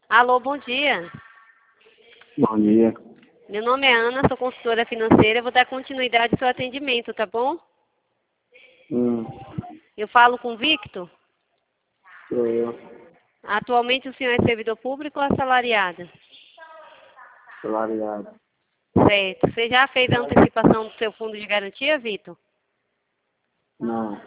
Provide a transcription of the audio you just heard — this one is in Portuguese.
Alô, bom dia. Bom dia. Meu nome é Ana, sou consultora financeira. Vou dar continuidade ao seu atendimento, tá bom? Hum, Eu falo com o Victor. Sou eu, Atualmente o senhor é servidor público ou assalariado? salariado. Certo. Você já fez a antecipação do seu fundo de garantia, Victor? Não,